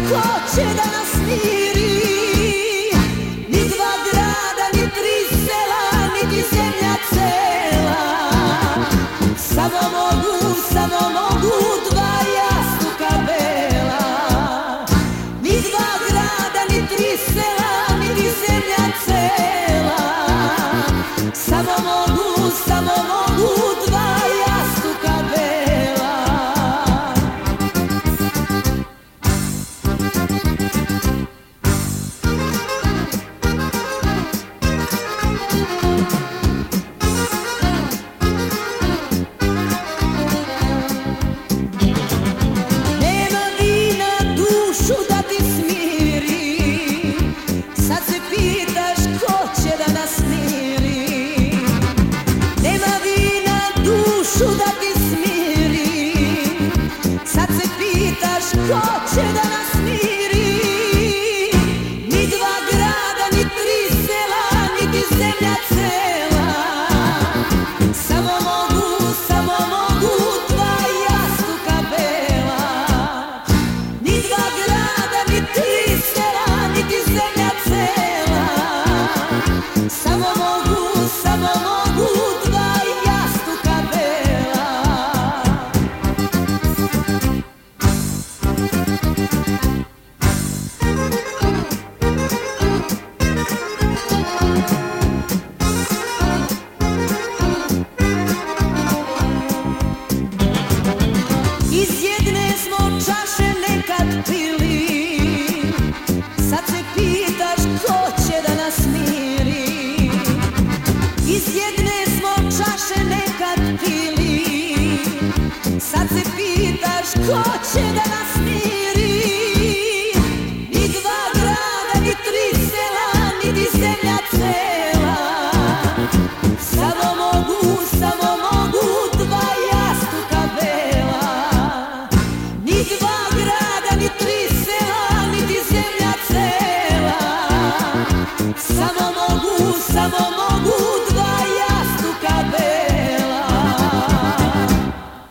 ko će da nas smiri? Ni dva grada, ni tri sela, niti zemlja cela. Samo mogu dva jastuka bela. Ni dva grada, ni tri sela, niti zemlja cela. Samo mogu dva jastuka bela. Nema vina dušu da ti smiri, sad se pitaš ko će da nas smiri. Nema vina dušu da ti smiri, sad se pitaš ko će da nas smiri. Ni dva grada, ni tri sela, niti zemlja cela. Samo mogu dva jastuka bela. Ni dva grada, ni tri sela, niti zemlja cela. Samo mogu dva jastuka bela. Iz jedne smo čaše nekad pili, sad se pitaš ko će da nas smiri. Iz jedne smo čaše nekad pili, sad se pitaš ko će da nas smiri.